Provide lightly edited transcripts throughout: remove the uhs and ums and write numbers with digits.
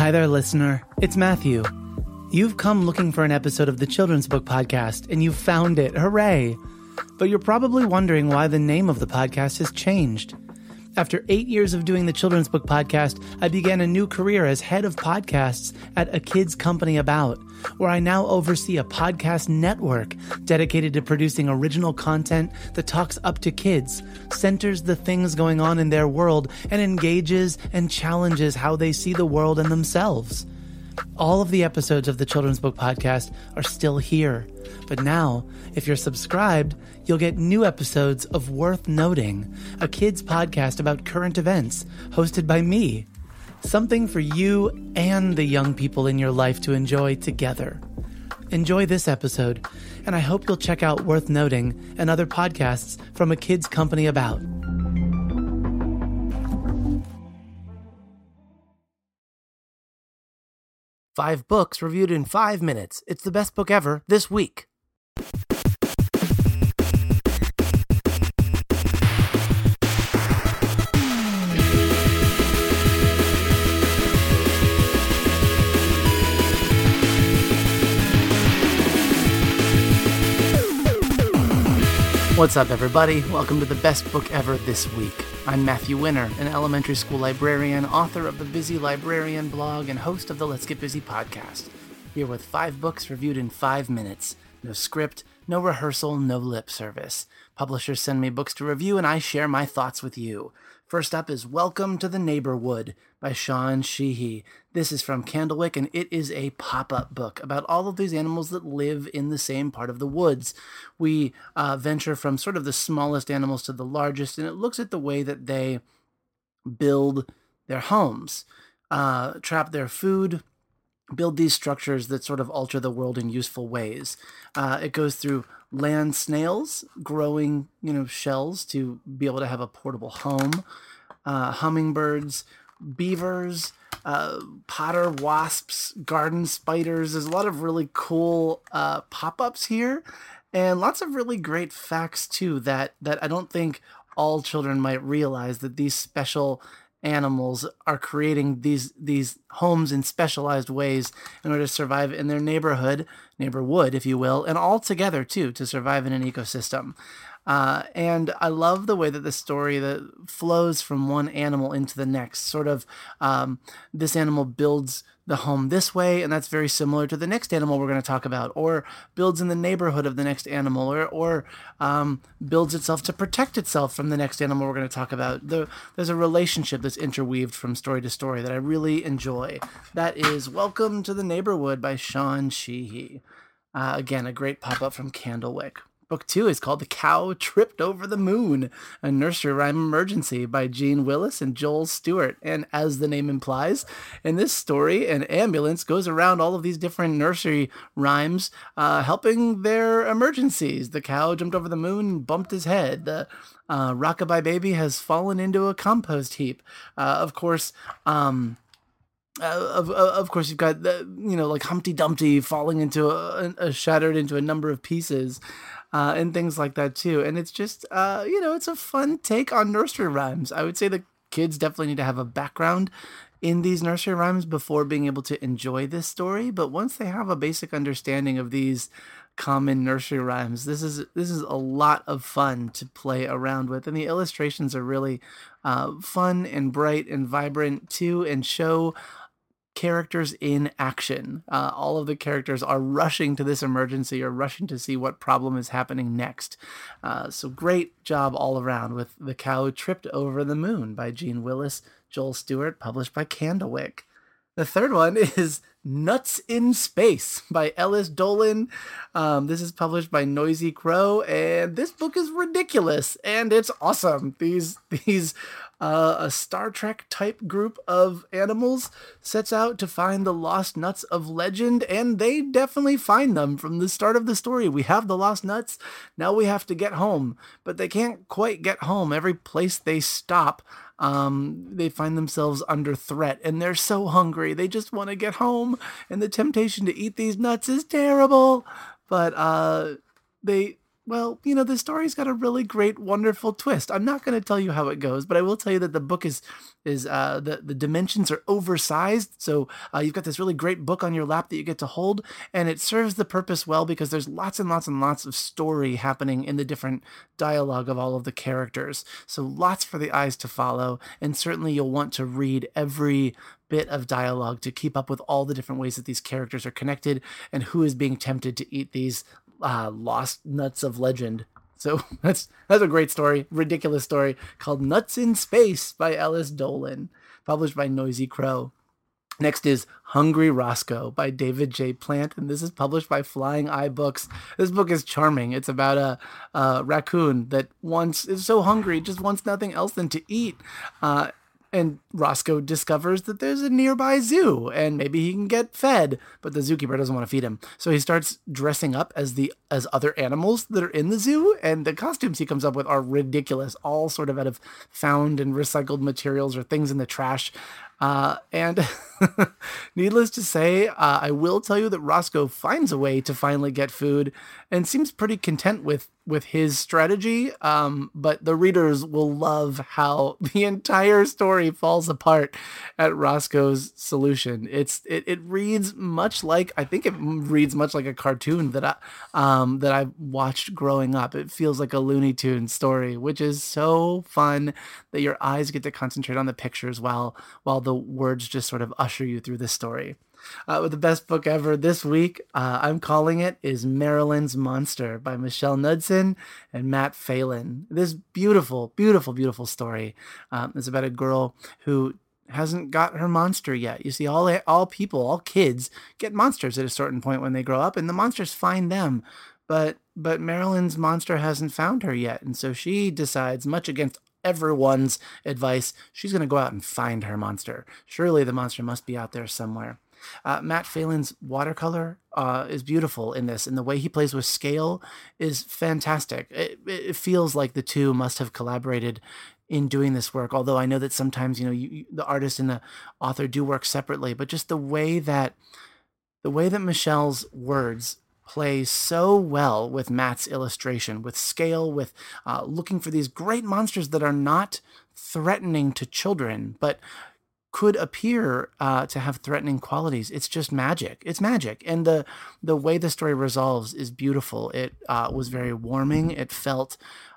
Hi there, listener. It's Matthew. You've come looking for an episode of the Children's Book Podcast, and you've found it. Hooray! But you're probably wondering why the name of the podcast has changed. After 8 years of doing the Children's Book Podcast, I began a new career as head of podcasts at A Kids Company About, where I now oversee a podcast network dedicated to producing original content that talks up to kids, centers the things going on in their world, and engages and challenges how they see the world and themselves. All of the episodes of the Children's Book Podcast are still here. But now, if you're subscribed, you'll get new episodes of Worth Noting, a kids podcast about current events, hosted by me. Something for you and the young people in your life to enjoy together. Enjoy this episode, and I hope you'll check out Worth Noting and other podcasts from A Kids Company About. Five books reviewed in 5 minutes. It's the best book ever this week. What's up, everybody? Welcome to the best book ever this week. I'm Matthew Winner, an elementary school librarian, author of the Busy Librarian blog, and host of the Let's Get Busy podcast. Here with 5 books reviewed in 5 minutes. No script, no rehearsal, no lip service. Publishers send me books to review, and I share my thoughts with you. First up is Welcome to the Neighborwood by Sean Sheehy. This is from Candlewick, and it is a pop-up book about all of these animals that live in the same part of the woods. We venture from sort of the smallest animals to the largest, and it looks at the way that they build their homes, trap their food, build these structures that sort of alter the world in useful ways. It goes through land snails growing, shells to be able to have a portable home, hummingbirds, beavers, potter wasps, garden spiders. There's a lot of really cool pop-ups here, and lots of really great facts too that I don't think all children might realize, that these special animals are creating these homes in specialized ways in order to survive in their neighborwood, if you will, and all together too, to survive in an ecosystem. And I love the way that the story that flows from one animal into the next. Sort of, this animal builds the home this way, and that's very similar to the next animal we're going to talk about, or builds in the neighborhood of the next animal, or builds itself to protect itself from the next animal we're going to talk about. There's a relationship that's interweaved from story to story that I really enjoy. That is Welcome to the Neighborwood by Sean Sheehy. Again, a great pop-up from Candlewick. Book 2 is called The Cow Tripped Over the Moon, a nursery rhyme emergency by Gene Willis and Joel Stewart. And as the name implies, in this story, an ambulance goes around all of these different nursery rhymes, helping their emergencies. The cow jumped over the moon and bumped his head. The rockabye baby has fallen into a compost heap. Of course, you've got like Humpty Dumpty falling into shattered into a number of pieces, and things like that too. And it's just it's a fun take on nursery rhymes. I would say the kids definitely need to have a background in these nursery rhymes before being able to enjoy this story. But once they have a basic understanding of these common nursery rhymes, this is a lot of fun to play around with, and the illustrations are really fun and bright and vibrant too, and show characters in action. All of the characters are rushing to this emergency, or rushing to see what problem is happening next. So great job all around with The Cow Tripped Over the Moon by Gene Willis, Joel Stewart, published by Candlewick. The third one is Nuts in Space by Ellis Dolan. This is published by Noisy Crow, and this book is ridiculous, and it's awesome. These a Star Trek type group of animals sets out to find the lost nuts of legend, and they definitely find them from the start of the story. We have the lost nuts, now we have to get home, but they can't quite get home. Every place they stop, they find themselves under threat, and they're so hungry. They just want to get home, and the temptation to eat these nuts is terrible. But they Well, the story's got a really great, wonderful twist. I'm not going to tell you how it goes, but I will tell you that the book is the dimensions are oversized. So you've got this really great book on your lap that you get to hold, and it serves the purpose well because there's lots and lots and lots of story happening in the different dialogue of all of the characters. So lots for the eyes to follow, and certainly you'll want to read every bit of dialogue to keep up with all the different ways that these characters are connected and who is being tempted to eat these lost nuts of legend. So that's a great story, ridiculous story called Nuts in Space by Ellis Dolan, published by Noisy Crow. Next is Hungry Roscoe by David J. Plant, and this is published by Flying Eye Books. This book is charming. It's about a raccoon that is so hungry, just wants nothing else than to eat. And Roscoe discovers that there's a nearby zoo and maybe he can get fed, but the zookeeper doesn't want to feed him. So he starts dressing up as other animals that are in the zoo, and the costumes he comes up with are ridiculous, all sort of out of found and recycled materials or things in the trash. And needless to say, I will tell you that Roscoe finds a way to finally get food and seems pretty content with his strategy. But the readers will love how the entire story falls apart at Roscoe's solution. It reads much like, I think it reads much like a cartoon that I watched growing up. It feels like a Looney Tunes story, which is so fun that your eyes get to concentrate on the pictures while the words just sort of usher you through the story. The best book ever this week, I'm calling it, is Marilyn's Monster by Michelle Knudsen and Matt Phelan. This beautiful, beautiful, beautiful story is about a girl who hasn't got her monster yet. You see, all people, all kids get monsters at a certain point when they grow up, and the monsters find them. But Marilyn's monster hasn't found her yet, and so she decides, much against everyone's advice, she's going to go out and find her monster. Surely the monster must be out there somewhere. Matt Phelan's watercolor is beautiful in this, and the way he plays with scale is fantastic. It feels like the two must have collaborated in doing this work, although I know that sometimes the artist and the author do work separately, but just the way that Michelle's words play so well with Matt's illustration, with scale, with looking for these great monsters that are not threatening to children, but could appear to have threatening qualities. It's just magic. It's magic. And the way the story resolves is beautiful. It was very warming. It felt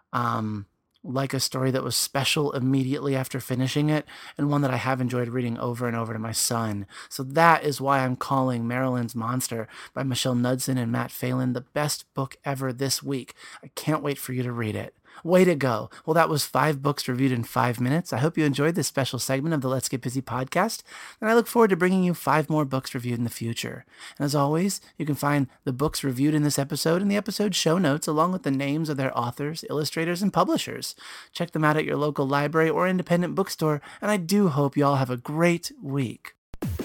like a story that was special immediately after finishing it, and one that I have enjoyed reading over and over to my son. So that is why I'm calling Marilyn's Monster by Michelle Knudsen and Matt Phelan the best book ever this week. I can't wait for you to read it. Way to go. Well, that was 5 books reviewed in 5 minutes. I hope you enjoyed this special segment of the Let's Get Busy podcast, and I look forward to bringing you 5 more books reviewed in the future. And as always, you can find the books reviewed in this episode in the episode show notes, along with the names of their authors, illustrators, and publishers. Check them out at your local library or independent bookstore, and I do hope you all have a great week.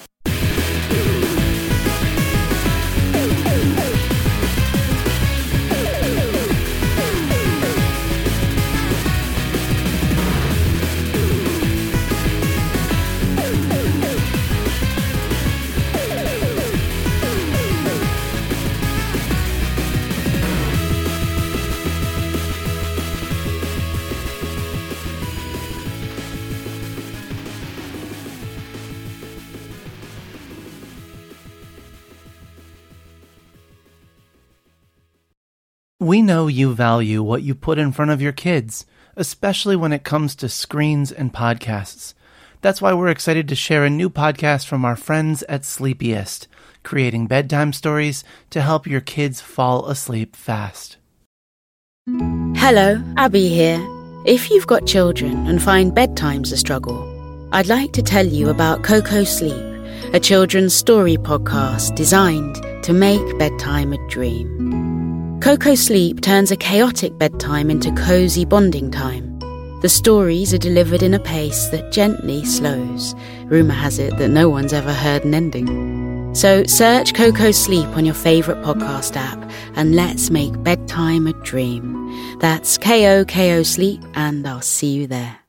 We know you value what you put in front of your kids, especially when it comes to screens and podcasts. That's why we're excited to share a new podcast from our friends at Sleepiest, creating bedtime stories to help your kids fall asleep fast. Hello, Abby here. If you've got children and find bedtime's a struggle, I'd like to tell you about Coco Sleep, a children's story podcast designed to make bedtime a dream. Coco Sleep turns a chaotic bedtime into cozy bonding time. The stories are delivered in a pace that gently slows. Rumour has it that no one's ever heard an ending. So search Coco Sleep on your favourite podcast app and let's make bedtime a dream. That's KOKO Sleep, and I'll see you there.